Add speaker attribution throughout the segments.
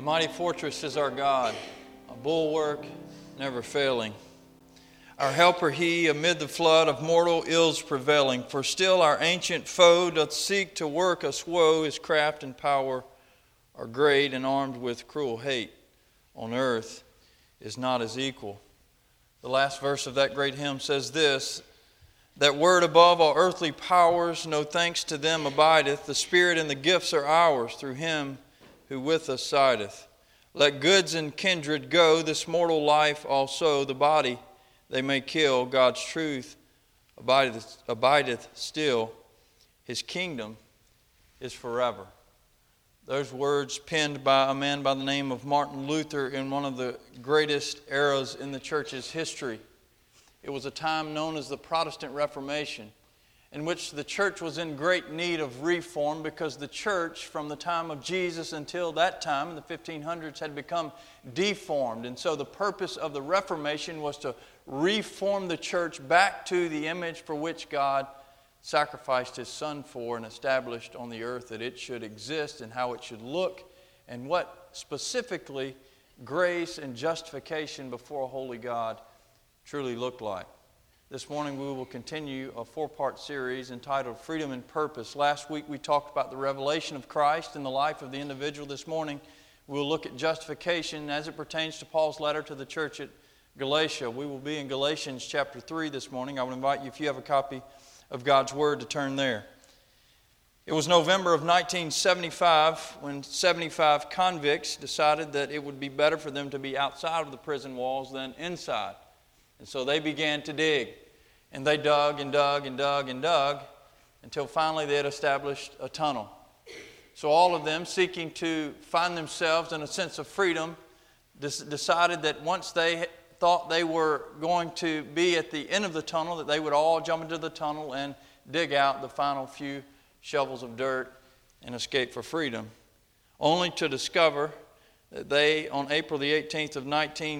Speaker 1: mighty fortress is our God, a bulwark never failing. Our helper he, amid the flood of mortal ills prevailing. For still our ancient foe doth seek to work us woe. His craft and power are great, and armed with cruel hate on earth is not his equal. The last verse of that great hymn says this, that word above all earthly powers, no thanks to them abideth. The Spirit and the gifts are ours through him who with us sideth. Let goods and kindred go, this mortal life also, the body they may kill. God's truth abideth still. His kingdom is forever. Those words penned by a man by the name of Martin Luther in one of the greatest eras in the church's history. It was a time known as the Protestant Reformation, in which the church was in great need of reform because the church from the time of Jesus until that time in the 1500s had become deformed. And so the purpose of the Reformation was to reform the church back to the image for which God sacrificed His Son for and established on the earth that it should exist and how it should look and what specifically grace and justification before a holy God truly looked like. This morning we will continue a 4-part series entitled Freedom and Purpose. Last week we talked about the revelation of Christ in the life of the individual. This morning we will look at justification as it pertains to Paul's letter to the church at Galatia. We will be in Galatians chapter 3 this morning. I would invite you, if you have a copy of God's Word, to turn there. It was November of 1975 when 75 convicts decided that it would be better for them to be outside of the prison walls than inside. And so they began to dig. And they dug and dug and dug and dug until finally they had established a tunnel. So all of them, seeking to find themselves in a sense of freedom, decided that once they thought they were going to be at the end of the tunnel, that they would all jump into the tunnel and dig out the final few shovels of dirt and escape for freedom. Only to discover that they, on April the 18th of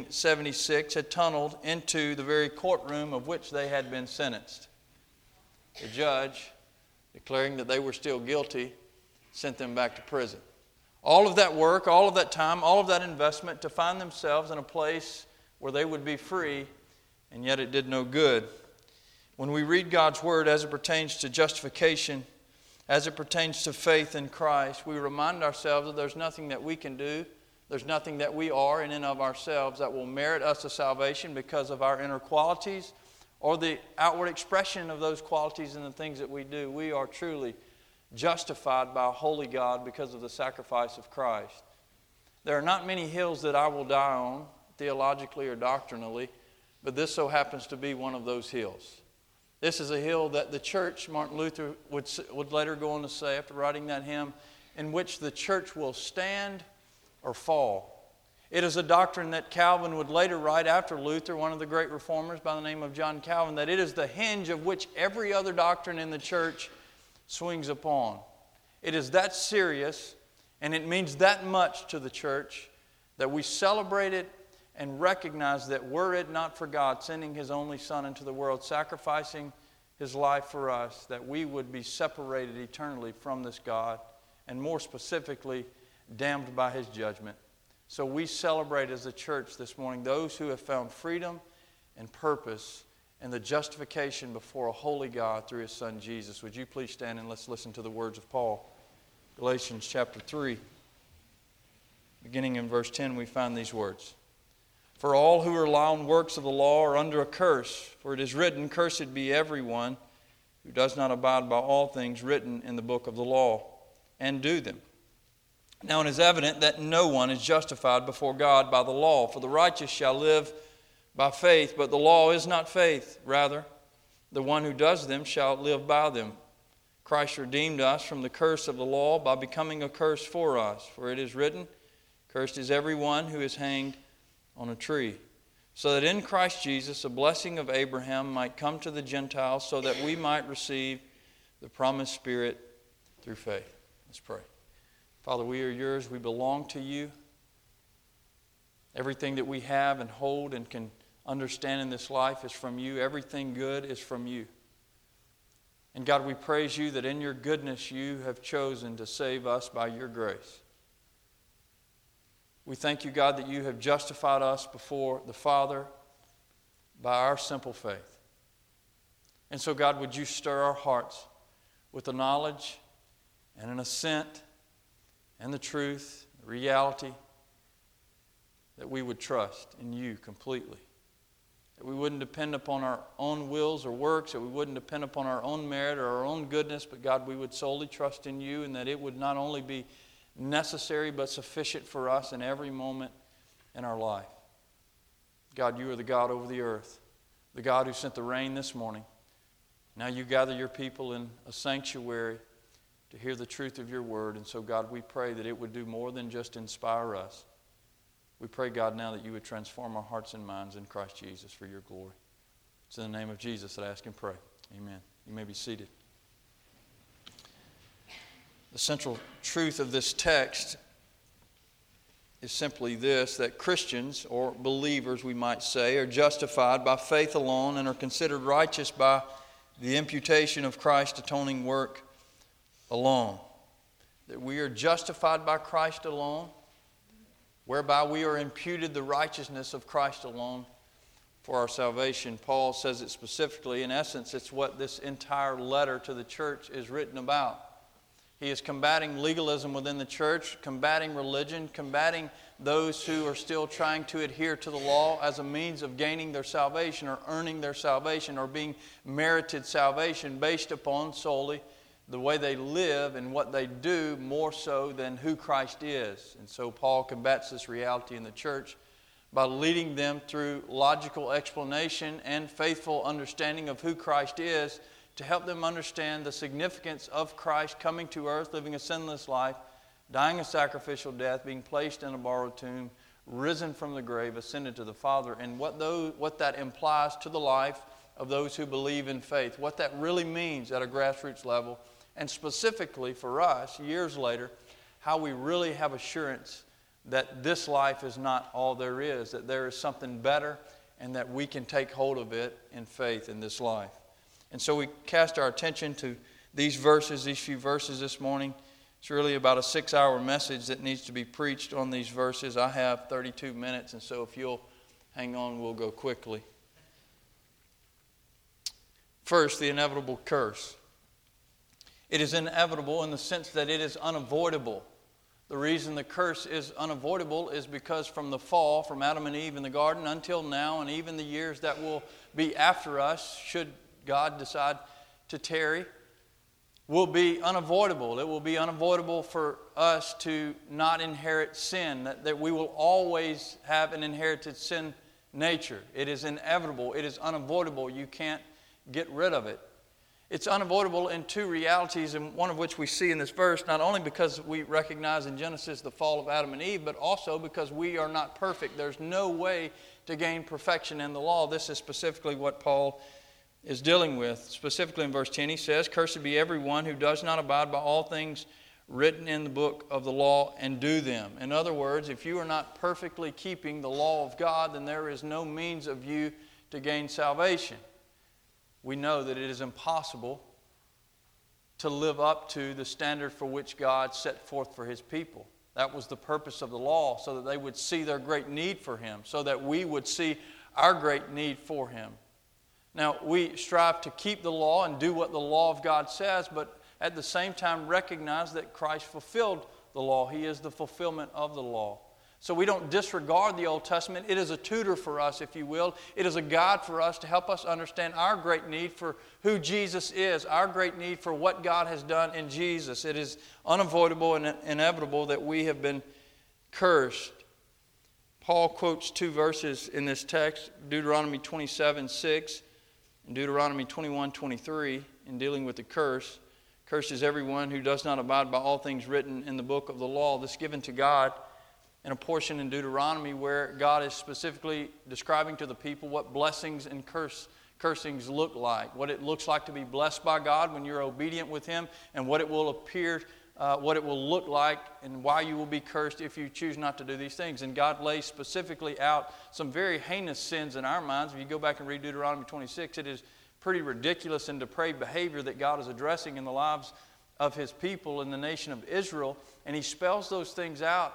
Speaker 1: 1976, had tunneled into the very courtroom of which they had been sentenced. The judge, declaring that they were still guilty, sent them back to prison. All of that work, all of that time, all of that investment to find themselves in a place where they would be free, and yet it did no good. When we read God's Word as it pertains to justification, as it pertains to faith in Christ, we remind ourselves that there's nothing that we can do, there's nothing that we are in and of ourselves that will merit us a salvation because of our inner qualities or the outward expression of those qualities in the things that we do. We are truly justified by a holy God because of the sacrifice of Christ. There are not many hills that I will die on, theologically or doctrinally, but this so happens to be one of those hills. This is a hill that the church, Martin Luther would later go on to say after writing that hymn, in which the church will stand or fall. It is a doctrine that Calvin would later write after Luther, one of the great reformers by the name of John Calvin, that it is the hinge of which every other doctrine in the church swings upon. It is that serious, and it means that much to the church that we celebrate it and recognize that were it not for God sending His only Son into the world, sacrificing His life for us, that we would be separated eternally from this God, and more specifically, damned by His judgment. So we celebrate as a church this morning those who have found freedom and purpose and the justification before a holy God through His Son Jesus. Would you please stand and let's listen to the words of Paul. Galatians chapter 3. Beginning in verse 10, we find these words. For all who rely on works of the law are under a curse, for it is written, Cursed be everyone who does not abide by all things written in the book of the law, and do them. Now it is evident that no one is justified before God by the law, for the righteous shall live by faith, but the law is not faith. Rather, the one who does them shall live by them. Christ redeemed us from the curse of the law by becoming a curse for us. For it is written, Cursed is everyone who is hanged on a tree, so that in Christ Jesus a blessing of Abraham might come to the Gentiles, so that we might receive the promised Spirit through faith. Let's pray. Father, we are yours. We belong to you. Everything that we have and hold and can understand in this life is from you. Everything good is from you. And God, we praise you that in your goodness you have chosen to save us by your grace. We thank you, God, that you have justified us before the Father by our simple faith. And so, God, would you stir our hearts with the knowledge and an assent and the truth, the reality, that we would trust in you completely. That we wouldn't depend upon our own wills or works, that we wouldn't depend upon our own merit or our own goodness, but God, we would solely trust in you, and that it would not only be necessary but sufficient for us in every moment in our life. God, you are the God over the earth, the God who sent the rain this morning. Now you gather your people in a sanctuary to hear the truth of your word. And so, God, we pray that it would do more than just inspire us. We pray, God, now that you would transform our hearts and minds in Christ Jesus for your glory. It's in the name of Jesus that I ask and pray. Amen. You may be seated. The central truth of this text is simply this, that Christians, or believers we might say, are justified by faith alone and are considered righteous by the imputation of Christ's atoning work alone. That we are justified by Christ alone, whereby we are imputed the righteousness of Christ alone for our salvation. Paul says it specifically. In essence, it's what this entire letter to the church is written about. He is combating legalism within the church, combating religion, combating those who are still trying to adhere to the law as a means of gaining their salvation or earning their salvation or being merited salvation based upon solely the way they live and what they do more so than who Christ is. And so Paul combats this reality in the church by leading them through logical explanation and faithful understanding of who Christ is, to help them understand the significance of Christ coming to earth, living a sinless life, dying a sacrificial death, being placed in a borrowed tomb, risen from the grave, ascended to the Father, and what that implies to the life of those who believe in faith, what that really means at a grassroots level, and specifically for us, years later, how we really have assurance that this life is not all there is, that there is something better, and that we can take hold of it in faith in this life. And so we cast our attention to these verses, these few verses this morning. It's really about a 6-hour message that needs to be preached on these verses. I have 32 minutes, and so if you'll hang on, we'll go quickly. First, the inevitable curse. It is inevitable in the sense that it is unavoidable. The reason the curse is unavoidable is because from the fall, from Adam and Eve in the garden until now, and even the years that will be after us, should God decide to tarry, will be unavoidable. It will be unavoidable for us to not inherit sin, that we will always have an inherited sin nature. It is inevitable. It is unavoidable. You can't get rid of it. It's unavoidable in two realities, and one of which we see in this verse, not only because we recognize in Genesis the fall of Adam and Eve, but also because we are not perfect. There's no way to gain perfection in the law. This is specifically what Paul is dealing with. Specifically in verse 10, he says, "Cursed be everyone who does not abide by all things written in the book of the law and do them." In other words, if you are not perfectly keeping the law of God, then there is no means of you to gain salvation. We know that it is impossible to live up to the standard for which God set forth for His people. That was the purpose of the law, so that they would see their great need for Him, so that we would see our great need for Him. Now, we strive to keep the law and do what the law of God says, but at the same time recognize that Christ fulfilled the law. He is the fulfillment of the law. So we don't disregard the Old Testament. It is a tutor for us, if you will. It is a guide for us to help us understand our great need for who Jesus is, our great need for what God has done in Jesus. It is unavoidable and inevitable that we have been cursed. Paul quotes two verses in this text, Deuteronomy 27:6 and Deuteronomy 21:23, in dealing with the curse. Cursed is everyone who does not abide by all things written in the book of the law. This given to God in a portion in Deuteronomy where God is specifically describing to the people what blessings and cursings look like, what it looks like to be blessed by God when you're obedient with Him, and what it will appear, what it will look like, and why you will be cursed if you choose not to do these things. And God lays specifically out some very heinous sins in our minds. If you go back and read Deuteronomy 26, it is pretty ridiculous and depraved behavior that God is addressing in the lives of His people in the nation of Israel. And He spells those things out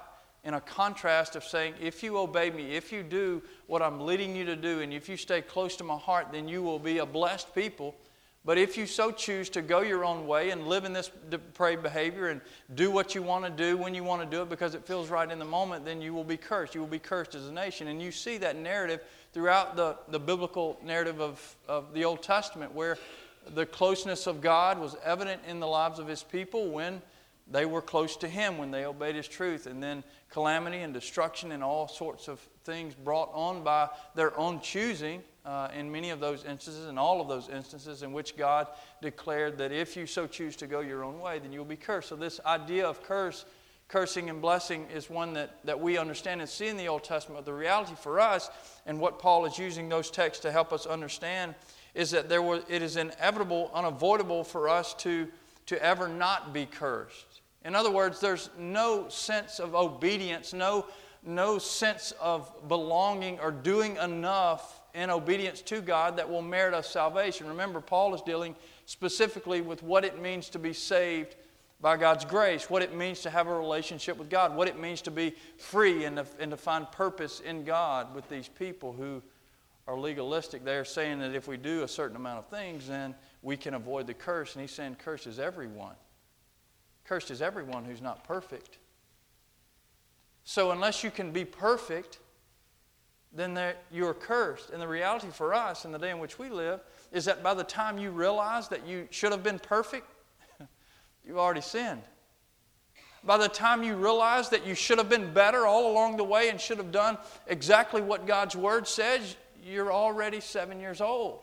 Speaker 1: in a contrast of saying, if you obey me, if you do what I'm leading you to do, and if you stay close to my heart, then you will be a blessed people. But if you so choose to go your own way and live in this depraved behavior and do what you want to do when you want to do it because it feels right in the moment, then you will be cursed. You will be cursed as a nation. And you see that narrative throughout the biblical narrative of the Old Testament, where the closeness of God was evident in the lives of His people when they were close to Him, when they obeyed His truth. And then calamity and destruction and all sorts of things brought on by their own choosing in many of those instances, and all of those instances in which God declared that if you so choose to go your own way, then you'll be cursed. So this idea of cursing and blessing is one that we understand and see in the Old Testament. But the reality for us, and what Paul is using those texts to help us understand, is that it is inevitable, unavoidable for us to ever not be cursed. In other words, there's no sense of obedience, no sense of belonging or doing enough in obedience to God that will merit us salvation. Remember, Paul is dealing specifically with what it means to be saved by God's grace, what it means to have a relationship with God, what it means to be free and to find purpose in God with these people who are legalistic. They are saying that if we do a certain amount of things, then we can avoid the curse. And he's saying cursed is everyone. Cursed is everyone who's not perfect. So unless you can be perfect, then you're cursed. And the reality for us in the day in which we live is that by the time you realize that you should have been perfect, you've already sinned. By the time you realize that you should have been better all along the way and should have done exactly what God's Word says, you're already 7 years old.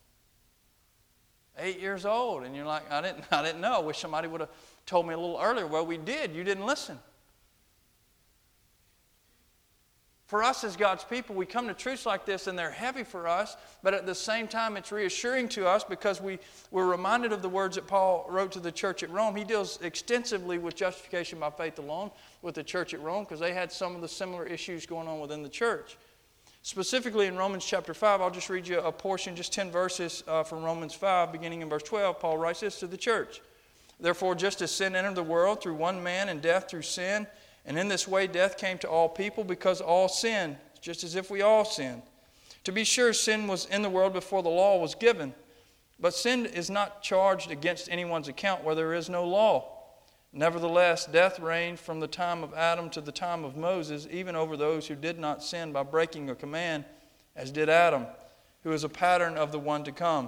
Speaker 1: 8 years old. And you're like, I didn't know. I wish somebody would have told me a little earlier. Well, we did. You didn't listen. For us as God's people, we come to truths like this and they're heavy for us, but at the same time it's reassuring to us because we're reminded of the words that Paul wrote to the church at Rome. He deals extensively with justification by faith alone with the church at Rome because they had some of the similar issues going on within the church. Specifically in Romans chapter 5, I'll just read you a portion, just 10 verses from Romans 5, beginning in verse 12. Paul writes this to the church. Therefore, just as sin entered the world through one man and death through sin, and in this way death came to all people because all sinned, just as if we all sinned. To be sure, sin was in the world before the law was given, but sin is not charged against anyone's account where there is no law. Nevertheless, death reigned from the time of Adam to the time of Moses, even over those who did not sin by breaking a command, as did Adam, who is a pattern of the one to come.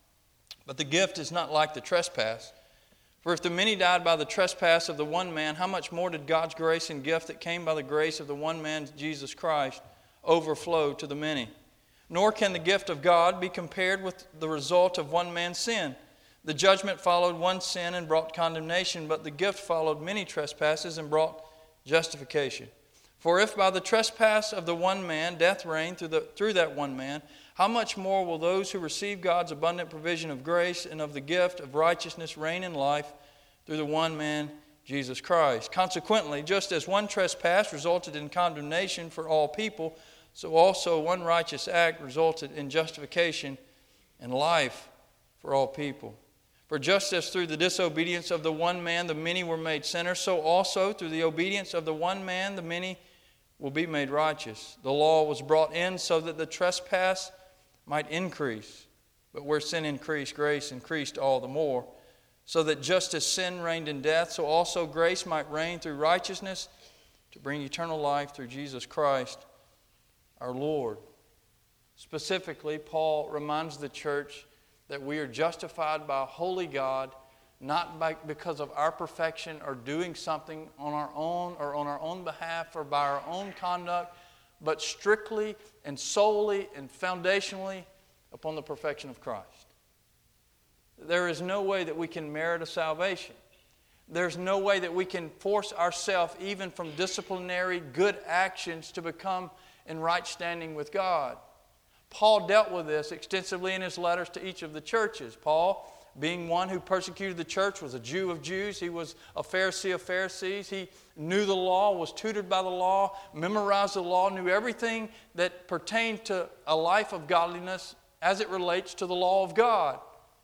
Speaker 1: But the gift is not like the trespass. For if the many died by the trespass of the one man, how much more did God's grace and gift that came by the grace of the one man, Jesus Christ, overflow to the many? Nor can the gift of God be compared with the result of one man's sin. The judgment followed one sin and brought condemnation, but the gift followed many trespasses and brought justification. For if by the trespass of the one man death reigned through that one man, how much more will those who receive God's abundant provision of grace and of the gift of righteousness reign in life through the one man, Jesus Christ? Consequently, just as one trespass resulted in condemnation for all people, so also one righteous act resulted in justification and life for all people. For just as through the disobedience of the one man the many were made sinners, so also through the obedience of the one man the many will be made righteous. The law was brought in so that the trespass might increase. But where sin increased, grace increased all the more. So that just as sin reigned in death, so also grace might reign through righteousness to bring eternal life through Jesus Christ our Lord. Specifically, Paul reminds the church that we are justified by a holy God, not because of our perfection or doing something on our own or on our own behalf or by our own conduct, but strictly and solely and foundationally upon the perfection of Christ. There is no way that we can merit a salvation. There's no way that we can force ourselves, even from disciplinary good actions, to become in right standing with God. Paul dealt with this extensively in his letters to each of the churches. Paul, being one who persecuted the church, was a Jew of Jews. He was a Pharisee of Pharisees. He knew the law, was tutored by the law, memorized the law, knew everything that pertained to a life of godliness as it relates to the law of God.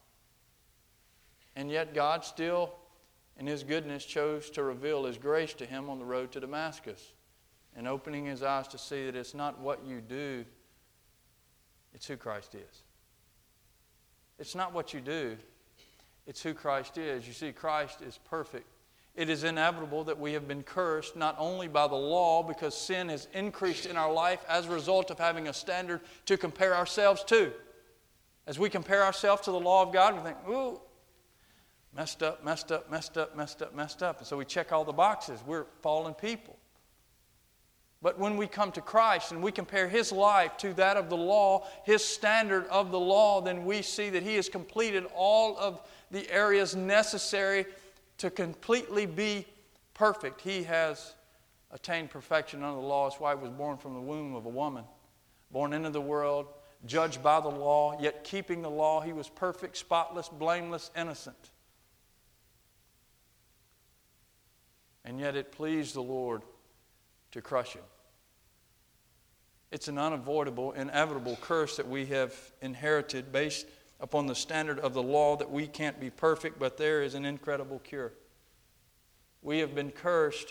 Speaker 1: And yet God still, in His goodness, chose to reveal His grace to him on the road to Damascus. and opening his eyes to see that it's not what you do, it's who Christ is. It's not what you do, it's who Christ is. You see, Christ is perfect. It is inevitable that we have been cursed not only by the law, because sin has increased in our life as a result of having a standard to compare ourselves to. As we compare ourselves to the law of God, we think, ooh, messed up, messed up, messed up, messed up, messed up. And so we check all the boxes. We're fallen people. But when we come to Christ and we compare His life to that of the law, His standard of the law, then we see that He has completed all of the areas necessary to completely be perfect. He has attained perfection under the law. That's why He was born from the womb of a woman, born into the world, judged by the law, yet keeping the law. He was perfect, spotless, blameless, innocent. And yet it pleased the Lord to crush Him. It's an unavoidable, inevitable curse that we have inherited based upon the standard of the law, that we can't be perfect, but there is an incredible cure. We have been cursed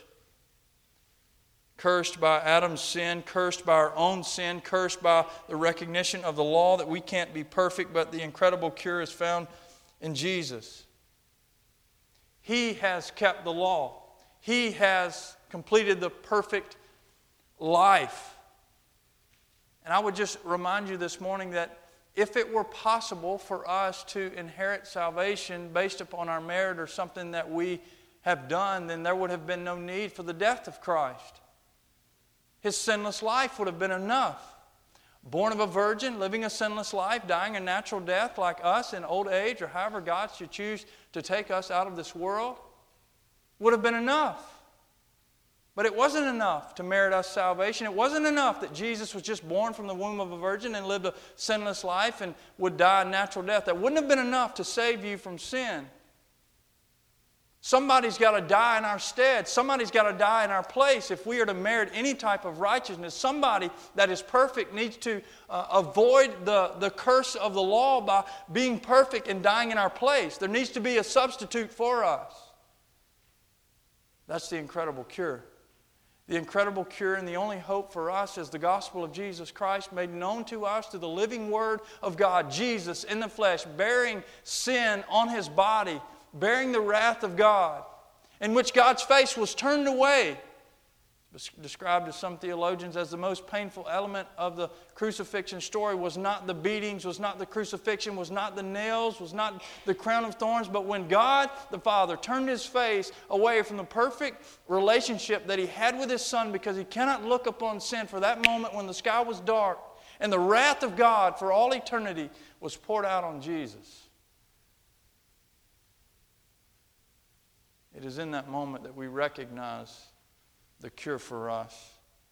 Speaker 1: by Adam's sin, cursed by our own sin, cursed by the recognition of the law that we can't be perfect, but the incredible cure is found in Jesus. He has kept the law. He has completed the perfect life. And I would just remind you this morning that if it were possible for us to inherit salvation based upon our merit or something that we have done, then there would have been no need for the death of Christ. His sinless life would have been enough. Born of a virgin, living a sinless life, dying a natural death like us in old age, or however God should choose to take us out of this world, would have been enough. But it wasn't enough to merit us salvation. It wasn't enough that Jesus was just born from the womb of a virgin and lived a sinless life and would die a natural death. That wouldn't have been enough to save you from sin. Somebody's got to die in our stead. Somebody's got to die in our place if we are to merit any type of righteousness. Somebody that is perfect needs to avoid the curse of the law by being perfect and dying in our place. There needs to be a substitute for us. That's the incredible cure. The incredible cure and the only hope for us is the gospel of Jesus Christ made known to us through the living Word of God. Jesus in the flesh, bearing sin on His body, bearing the wrath of God, in which God's face was turned away. It's described to some theologians as the most painful element of the crucifixion story was not the beatings, was not the crucifixion, was not the nails, was not the crown of thorns, but when God the Father turned His face away from the perfect relationship that He had with His Son, because He cannot look upon sin, for that moment when the sky was dark and the wrath of God for all eternity was poured out on Jesus. It is in that moment that we recognize the cure for us.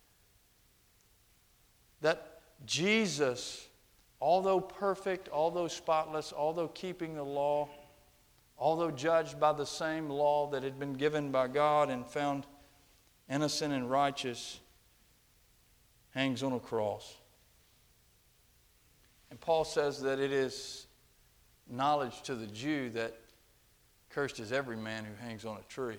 Speaker 1: That Jesus, although perfect, although spotless, although keeping the law, although judged by the same law that had been given by God and found innocent and righteous, hangs on a cross. And Paul says that it is knowledge to the Jew that cursed is every man who hangs on a tree.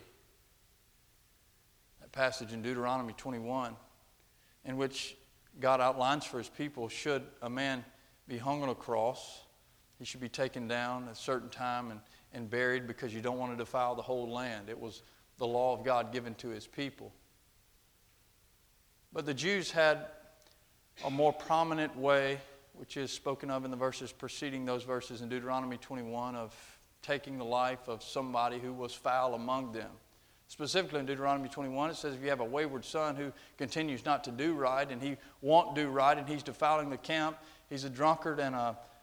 Speaker 1: Passage in Deuteronomy 21 in which God outlines for His people, should a man be hung on a cross, he should be taken down at a certain time and buried, because you don't want to defile the whole land. It was the law of God given to His people. But the Jews had a more prominent way, which is spoken of in the verses preceding those verses in Deuteronomy 21, of taking the life of somebody who was foul among them. Specifically in Deuteronomy 21, it says if you have a wayward son who continues not to do right, and he won't do right, and he's defiling the camp, he's a drunkard and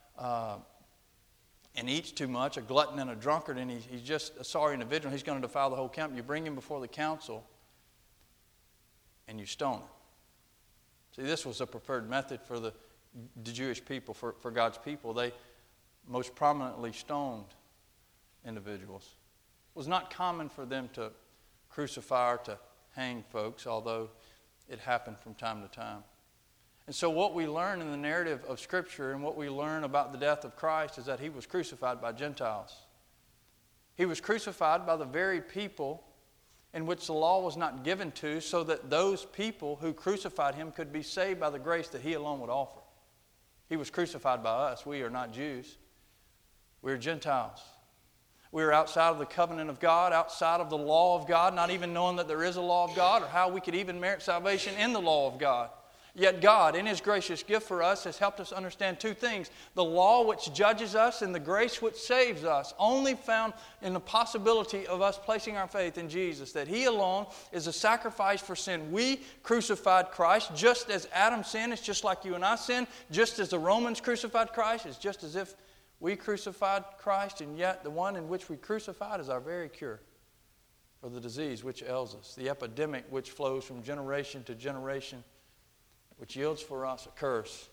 Speaker 1: eats too much, a glutton and a drunkard, and he's just a sorry individual, he's going to defile the whole camp. You bring him before the council and you stone him. See, this was a preferred method for the Jewish people, for God's people. They most prominently stoned individuals. It was not common for them to crucify or to hang folks, although it happened from time to time. And so what we learn in the narrative of Scripture and what we learn about the death of Christ is that He was crucified by Gentiles. He was crucified by the very people in which the law was not given to, so that those people who crucified him could be saved by the grace that he alone would offer. He was crucified by us. We are not Jews. We are Gentiles. We are outside of the covenant of God, outside of the law of God, not even knowing that there is a law of God or how we could even merit salvation in the law of God. Yet God, in His gracious gift for us, has helped us understand two things. The law which judges us and the grace which saves us, only found in the possibility of us placing our faith in Jesus, that He alone is a sacrifice for sin. We crucified Christ just as Adam sinned. It's just like you and I sin. Just as the Romans crucified Christ, it's just as if we crucified Christ, and yet the one in which we crucified is our very cure for the disease which ails us, the epidemic which flows from generation to generation, which yields for us a curse.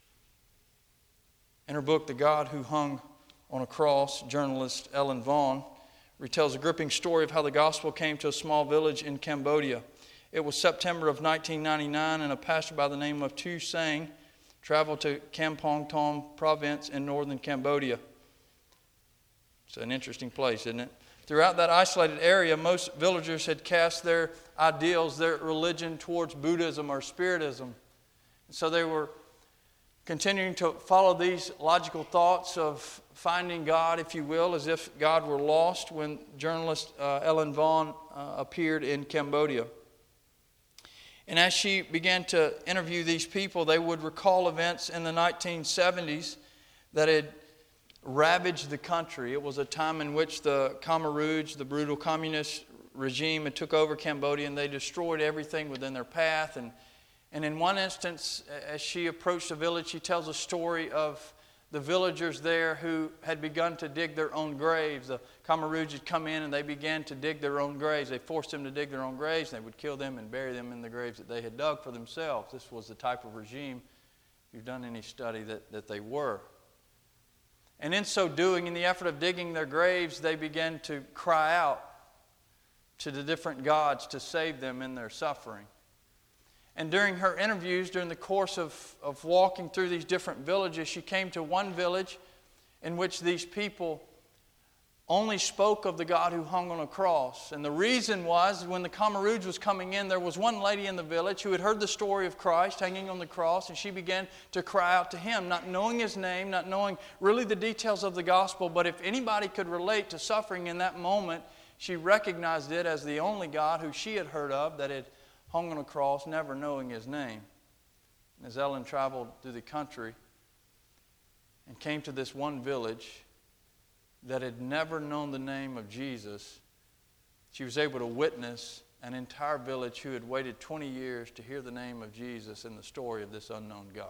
Speaker 1: In her book, The God Who Hung on a Cross, journalist Ellen Vaughn retells a gripping story of how the gospel came to a small village in Cambodia. It was September of 1999, and a pastor by the name of Tu Sang traveled to Kampong Thom province in northern Cambodia. It's an interesting place, isn't it? Throughout that isolated area, most villagers had cast their ideals, their religion towards Buddhism or Spiritism. So they were continuing to follow these logical thoughts of finding God, if you will, as if God were lost when journalist Ellen Vaughn appeared in Cambodia. And as she began to interview these people, they would recall events in the 1970s that had ravaged the country. It was a time in which the Khmer Rouge, the brutal communist regime, had took over Cambodia, and they destroyed everything within their path. And in one instance, as she approached a village, she tells a story of the villagers there who had begun to dig their own graves. The Khmer Rouge had come in and they began to dig their own graves. They forced them to dig their own graves, and they would kill them and bury them in the graves that they had dug for themselves. This was the type of regime, if you've done any study, that they were. And in so doing, in the effort of digging their graves, they began to cry out to the different gods to save them in their suffering. And during her interviews, during the course of walking through these different villages, she came to one village in which these people only spoke of the God who hung on a cross. And the reason was, when the Khmer Rouge was coming in, there was one lady in the village who had heard the story of Christ hanging on the cross, and she began to cry out to Him, not knowing His name, not knowing really the details of the gospel, but if anybody could relate to suffering in that moment, she recognized it as the only God who she had heard of that had hung on a cross, never knowing His name. And as Ellen traveled through the country and came to this one village that had never known the name of Jesus, she was able to witness an entire village who had waited 20 years to hear the name of Jesus and the story of this unknown God.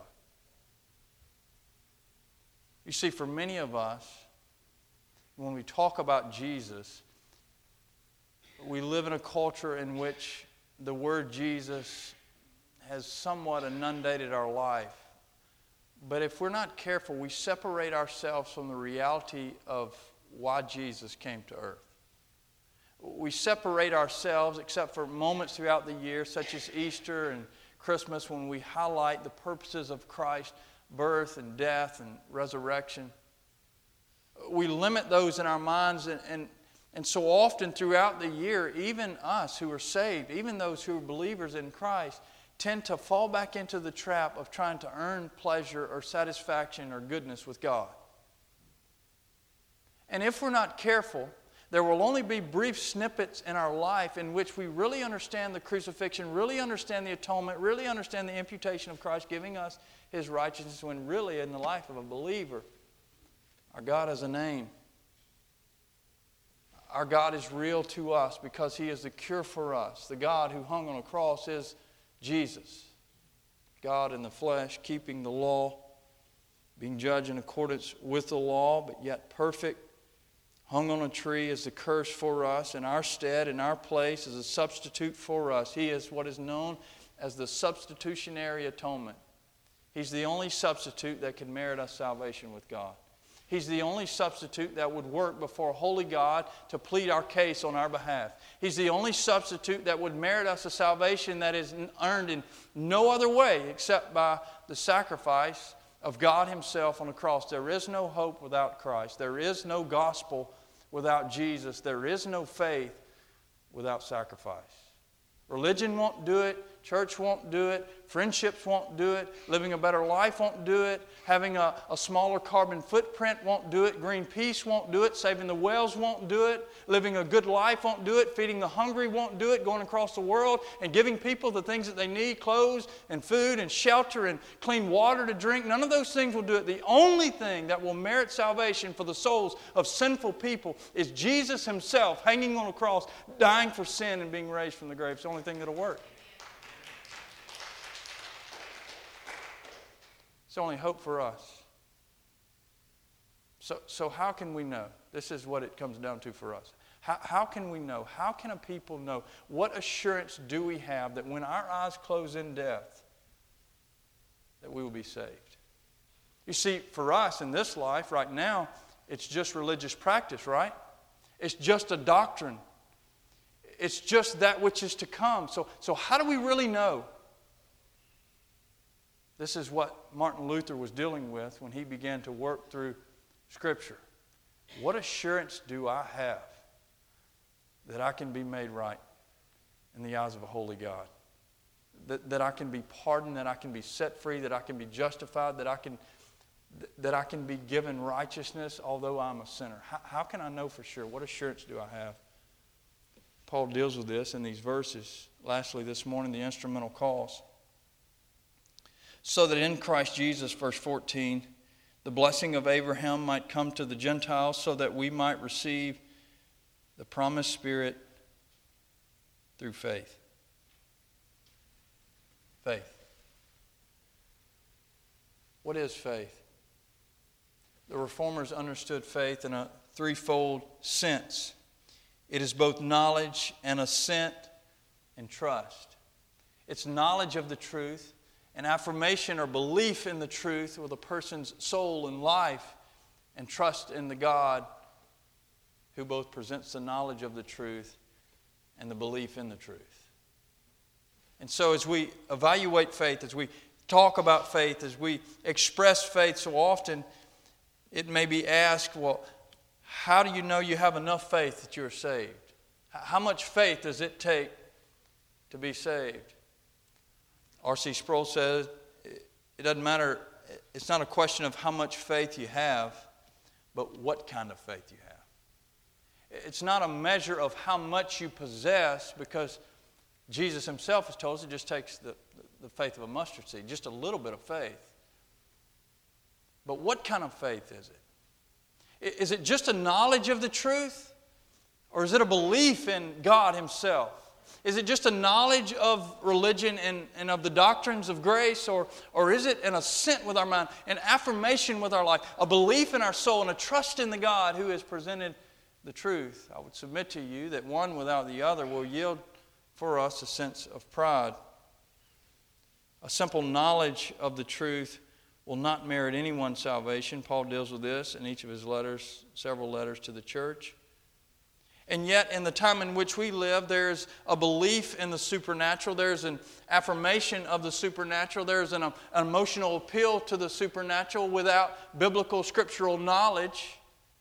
Speaker 1: You see, for many of us, when we talk about Jesus, we live in a culture in which the word Jesus has somewhat inundated our life. But if we're not careful, we separate ourselves from the reality of why Jesus came to earth. We separate ourselves, except for moments throughout the year, such as Easter and Christmas, when we highlight the purposes of Christ's birth and death and resurrection. We limit those in our minds, and so often throughout the year, even us who are saved, even those who are believers in Christ, tend to fall back into the trap of trying to earn pleasure or satisfaction or goodness with God. And if we're not careful, there will only be brief snippets in our life in which we really understand the crucifixion, really understand the atonement, really understand the imputation of Christ giving us His righteousness, when really in the life of a believer, our God has a name. Our God is real to us because He is the cure for us. The God who hung on a cross is Jesus. God in the flesh, keeping the law, being judged in accordance with the law, but yet perfect, hung on a tree as the curse for us, in our stead, in our place, as a substitute for us. He is what is known as the substitutionary atonement. He's the only substitute that can merit us salvation with God. He's the only substitute that would work before a holy God to plead our case on our behalf. He's the only substitute that would merit us a salvation that is earned in no other way except by the sacrifice of God Himself on the cross. There is no hope without Christ. There is no gospel without Jesus. There is no faith without sacrifice. Religion won't do it. Church won't do it. Friendships won't do it. Living a better life won't do it. Having a smaller carbon footprint won't do it. Greenpeace won't do it. Saving the whales won't do it. Living a good life won't do it. Feeding the hungry won't do it. Going across the world and giving people the things that they need, clothes and food and shelter and clean water to drink. None of those things will do it. The only thing that will merit salvation for the souls of sinful people is Jesus Himself hanging on a cross, dying for sin and being raised from the grave. It's the only thing that will work. It's the only hope for us. So how can we know? This is what it comes down to for us. How can we know? How can a people know? What assurance do we have that when our eyes close in death, that we will be saved? You see, for us in this life right now, it's just religious practice, right? It's just a doctrine. It's just that which is to come. So how do we really know? This is what Martin Luther was dealing with when he began to work through Scripture. What assurance do I have that I can be made right in the eyes of a holy God? That I can be pardoned, that I can be set free, that I can be justified, that I can be given righteousness although I'm a sinner. How can I know for sure? What assurance do I have? Paul deals with this in these verses. Lastly, this morning, the instrumental cause. So that in Christ Jesus, verse 14, the blessing of Abraham might come to the Gentiles, so that we might receive the promised Spirit through faith. Faith. What is faith? The Reformers understood faith in a threefold sense. It is both knowledge and assent and trust. It's knowledge of the truth, an affirmation or belief in the truth with a person's soul and life, and trust in the God who both presents the knowledge of the truth and the belief in the truth. And so as we evaluate faith, as we talk about faith, as we express faith so often, it may be asked, well, how do you know you have enough faith that you're saved? How much faith does it take to be saved? R.C. Sproul says, it doesn't matter, it's not a question of how much faith you have, but what kind of faith you have. It's not a measure of how much you possess, because Jesus Himself has told us it just takes the faith of a mustard seed, just a little bit of faith. But what kind of faith is it? Is it just a knowledge of the truth? Or is it a belief in God Himself? Is it just a knowledge of religion and of the doctrines of grace? Or is it an assent with our mind, an affirmation with our life, a belief in our soul, and a trust in the God who has presented the truth? I would submit to you that one without the other will yield for us a sense of pride. A simple knowledge of the truth will not merit anyone's salvation. Paul deals with this in each of his letters, several letters to the church. And yet, in the time in which we live, there's a belief in the supernatural. There's an affirmation of the supernatural. There's an emotional appeal to the supernatural without biblical, scriptural knowledge.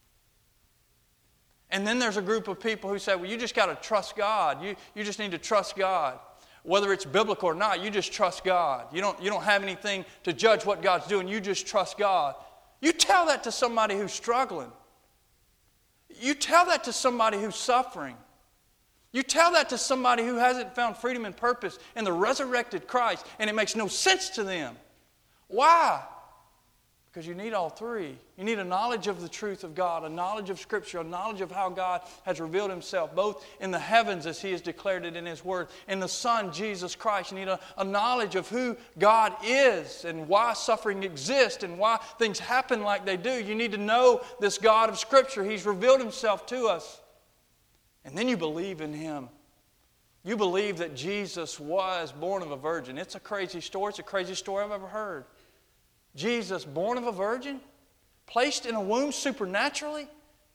Speaker 1: And then there's a group of people who say, well, you just got to trust God. You just need to trust God. Whether it's biblical or not, you just trust God. You don't have anything to judge what God's doing. You just trust God. You tell that to somebody who's struggling. You tell that to somebody who's suffering. You tell that to somebody who hasn't found freedom and purpose in the resurrected Christ, and it makes no sense to them. Why? Because you need all three. You need a knowledge of the truth of God, a knowledge of Scripture, a knowledge of how God has revealed Himself, both in the heavens as He has declared it in His Word, in the Son, Jesus Christ. You need a knowledge of who God is and why suffering exists and why things happen like they do. You need to know this God of Scripture. He's revealed Himself to us. And then you believe in Him. You believe that Jesus was born of a virgin. It's a crazy story. It's the craziest story I've ever heard. Jesus, born of a virgin, placed in a womb supernaturally,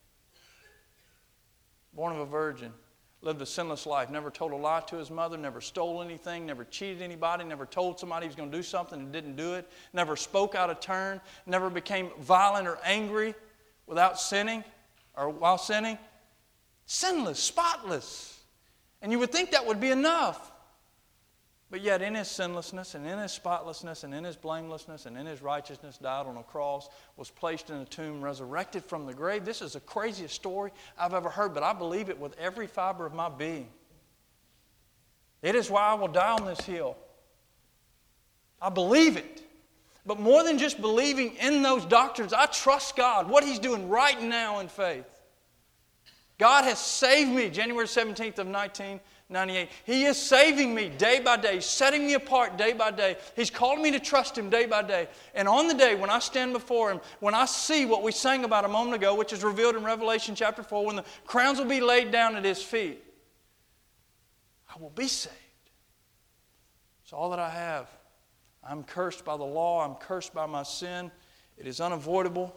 Speaker 1: born of a virgin, lived a sinless life, never told a lie to his mother, never stole anything, never cheated anybody, never told somebody he was going to do something and didn't do it, never spoke out of turn, never became violent or angry without sinning or while sinning. Sinless, spotless. And you would think that would be enough. But yet in His sinlessness and in His spotlessness and in His blamelessness and in His righteousness, died on a cross, was placed in a tomb, resurrected from the grave. This is the craziest story I've ever heard, but I believe it with every fiber of my being. It is why I will die on this hill. I believe it. But more than just believing in those doctrines, I trust God, what He's doing right now in faith. God has saved me January 17th of 1998. He is saving me day by day, setting me apart day by day. He's calling me to trust Him day by day. And on the day when I stand before Him, when I see what we sang about a moment ago, which is revealed in Revelation chapter 4, when the crowns will be laid down at His feet, I will be saved. It's all that I have. I'm cursed by the law. I'm cursed by my sin. It is unavoidable.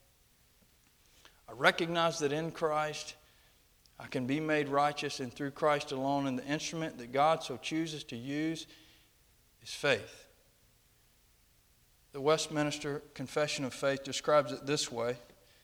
Speaker 1: I recognize that in Christ I can be made righteous, and through Christ alone, and the instrument that God so chooses to use is faith. The Westminster Confession of Faith describes it this way.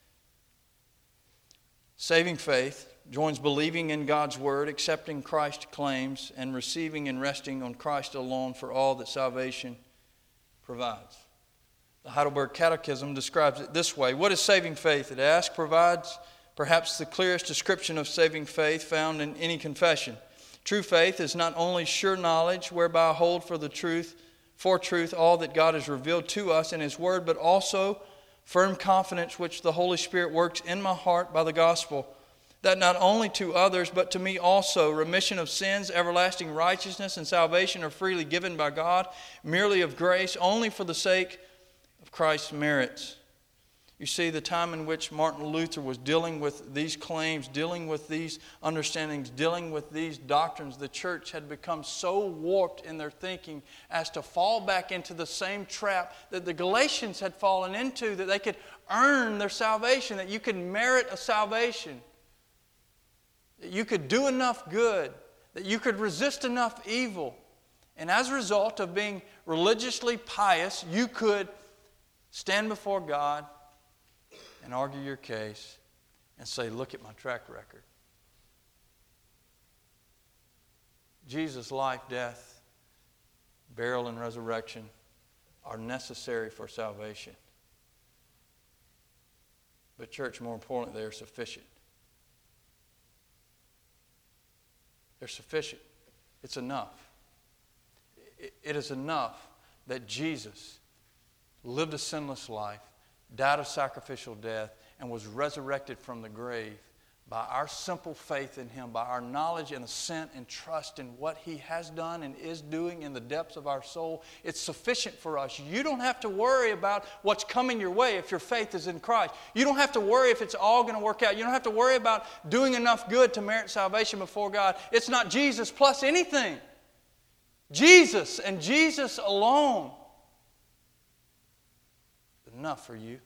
Speaker 1: Saving faith joins believing in God's Word, accepting Christ's claims, and receiving and resting on Christ alone for all that salvation provides. The Heidelberg Catechism describes it this way. What is saving faith? It asks, provides perhaps the clearest description of saving faith found in any confession. True faith is not only sure knowledge, whereby I hold for truth all that God has revealed to us in His Word, but also firm confidence which the Holy Spirit works in my heart by the gospel, that not only to others, but to me also, remission of sins, everlasting righteousness, and salvation are freely given by God, merely of grace, only for the sake of Christ's merits. You see, the time in which Martin Luther was dealing with these claims, dealing with these understandings, dealing with these doctrines, the church had become so warped in their thinking as to fall back into the same trap that the Galatians had fallen into, that they could earn their salvation, that you could merit a salvation, that you could do enough good, that you could resist enough evil. And as a result of being religiously pious, you could stand before God and argue your case and say, look at my track record. Jesus' life, death, burial, and resurrection are necessary for salvation. But church, more importantly, they are sufficient. They're sufficient. It's enough. It is enough that Jesus lived a sinless life, died a sacrificial death, and was resurrected from the grave by our simple faith in Him, by our knowledge and assent and trust in what He has done and is doing in the depths of our soul. It's sufficient for us. You don't have to worry about what's coming your way if your faith is in Christ. You don't have to worry if it's all going to work out. You don't have to worry about doing enough good to merit salvation before God. It's not Jesus plus anything. Jesus and Jesus alone. Enough for you.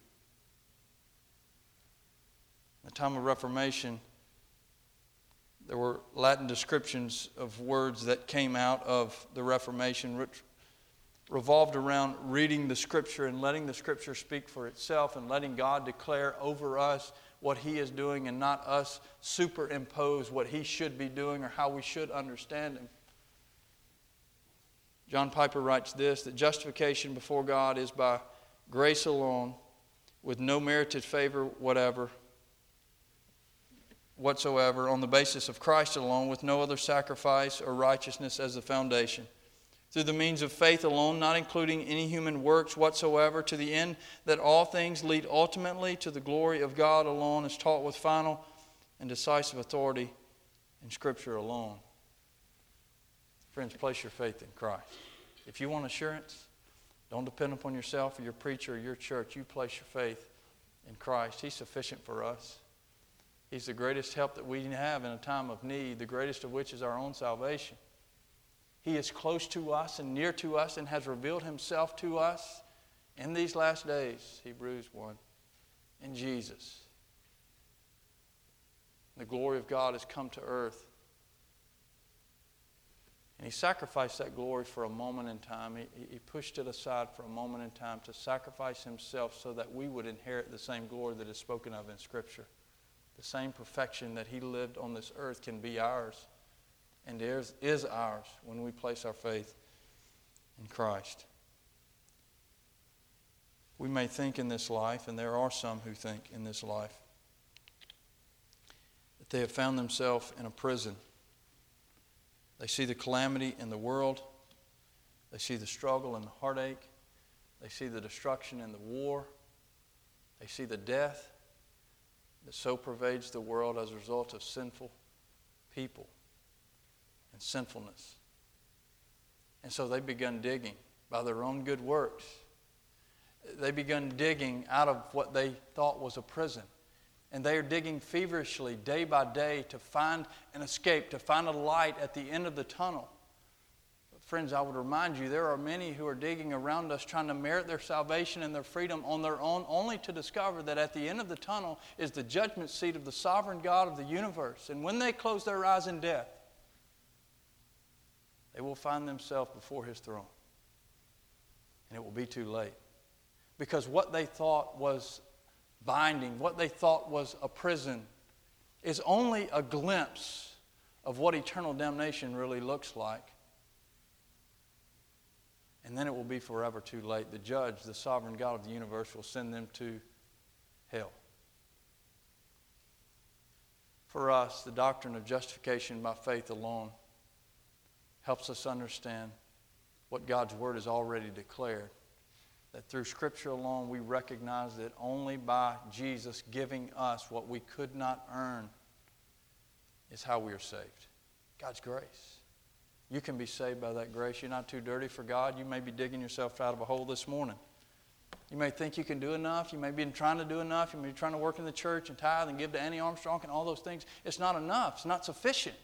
Speaker 1: In the time of Reformation, there were Latin descriptions of words that came out of the Reformation, which revolved around reading the Scripture and letting the Scripture speak for itself and letting God declare over us what He is doing and not us superimpose what He should be doing or how we should understand Him. John Piper writes this, that justification before God is by grace alone, with no merited favor whatsoever, on the basis of Christ alone, with no other sacrifice or righteousness as the foundation. Through the means of faith alone, not including any human works whatsoever, to the end that all things lead ultimately to the glory of God alone, is taught with final and decisive authority in Scripture alone. Friends, place your faith in Christ. If you want assurance, don't depend upon yourself or your preacher or your church. You place your faith in Christ. He's sufficient for us. He's the greatest help that we have in a time of need, the greatest of which is our own salvation. He is close to us and near to us and has revealed Himself to us in these last days, Hebrews 1, in Jesus. The glory of God has come to earth. And He sacrificed that glory for a moment in time. He pushed it aside for a moment in time to sacrifice Himself so that we would inherit the same glory that is spoken of in Scripture. The same perfection that He lived on this earth can be ours. and is ours when we place our faith in Christ. We may think in this life, and there are some who think in this life, that they have found themselves in a prison. They see the calamity in the world. They see the struggle and the heartache. They see the destruction and the war. They see the death that so pervades the world as a result of sinful people and sinfulness. And so they begun digging by their own good works. They begun digging out of what they thought was a prison. And they are digging feverishly day by day to find an escape, to find a light at the end of the tunnel. But friends, I would remind you, there are many who are digging around us trying to merit their salvation and their freedom on their own, only to discover that at the end of the tunnel is the judgment seat of the sovereign God of the universe. And when they close their eyes in death, they will find themselves before His throne. And it will be too late. Because what they thought was binding, what they thought was a prison, is only a glimpse of what eternal damnation really looks like. And then it will be forever too late. The judge, the sovereign God of the universe, will send them to hell. For us, the doctrine of justification by faith alone helps us understand what God's Word has already declared. That through Scripture alone we recognize that only by Jesus giving us what we could not earn is how we are saved. God's grace. You can be saved by that grace. You're not too dirty for God. You may be digging yourself out of a hole this morning. You may think you can do enough. You may be trying to do enough. You may be trying to work in the church and tithe and give to Annie Armstrong and all those things. It's not enough. It's not sufficient.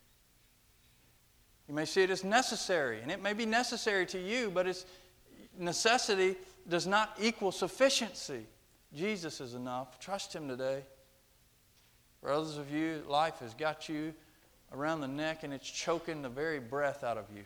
Speaker 1: You may see it as necessary, and it may be necessary to you, but it's necessity does not equal sufficiency. Jesus is enough. Trust Him today. For others of you, life has got you around the neck and it's choking the very breath out of you.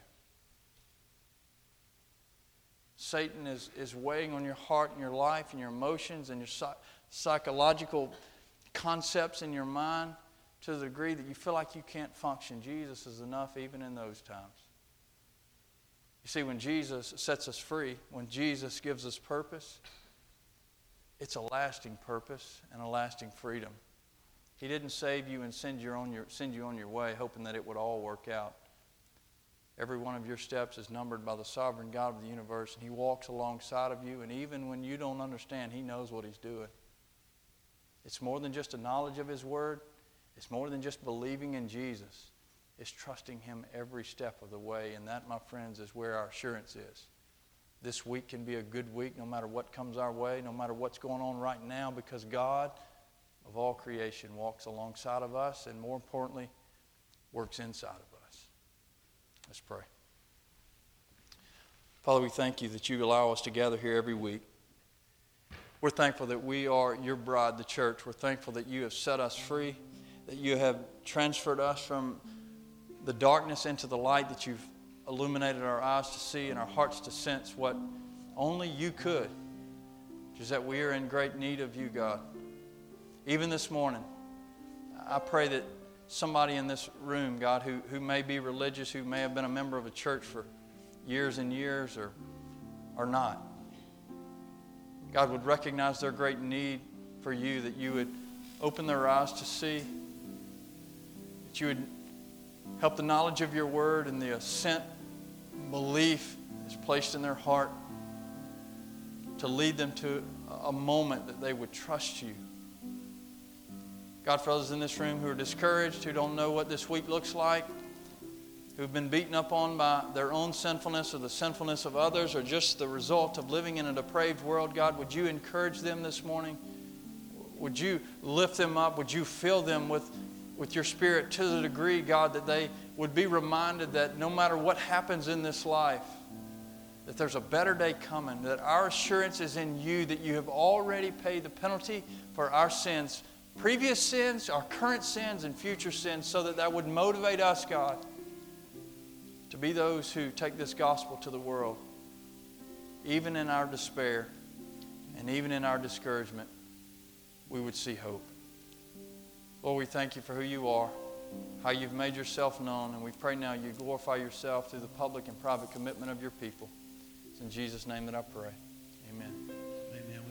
Speaker 1: Satan is weighing on your heart and your life and your emotions and your psychological concepts in your mind to the degree that you feel like you can't function. Jesus is enough even in those times. You see, when Jesus sets us free, when Jesus gives us purpose, it's a lasting purpose and a lasting freedom. He didn't save you and send you on your way hoping that it would all work out. Every one of your steps is numbered by the sovereign God of the universe, and He walks alongside of you, and even when you don't understand, He knows what He's doing. It's more than just a knowledge of His Word. It's more than just believing in Jesus. It's trusting Him every step of the way, and that, my friends, is where our assurance is. This week can be a good week no matter what comes our way, no matter what's going on right now, because God of all creation walks alongside of us and, more importantly, works inside of us. Let's pray. Father, we thank You that You allow us to gather here every week. We're thankful that we are Your bride, the church. We're thankful that You have set us free, that You have transferred us from the darkness into the light, that You've illuminated our eyes to see and our hearts to sense what only You could, which is that we are in great need of You, God. Even this morning, I pray that somebody in this room, God, who may be religious, who may have been a member of a church for years and years or not, God would recognize their great need for You, that You would open their eyes to see, that You would help the knowledge of Your Word and the assent, belief that's placed in their heart to lead them to a moment that they would trust You. God, for others in this room who are discouraged, who don't know what this week looks like, who've been beaten up on by their own sinfulness or the sinfulness of others or just the result of living in a depraved world, God, would You encourage them this morning? Would You lift them up? Would You fill them with Your Spirit to the degree, God, that they would be reminded that no matter what happens in this life, that there's a better day coming, that our assurance is in You, that You have already paid the penalty for our sins, previous sins, our current sins, and future sins, so that would motivate us, God, to be those who take this gospel to the world, even in our despair and even in our discouragement, we would see hope. Lord, we thank You for who You are. how you've made yourself known, and we pray now you glorify yourself through the public and private commitment of your people. It's in Jesus' name that I pray. Amen.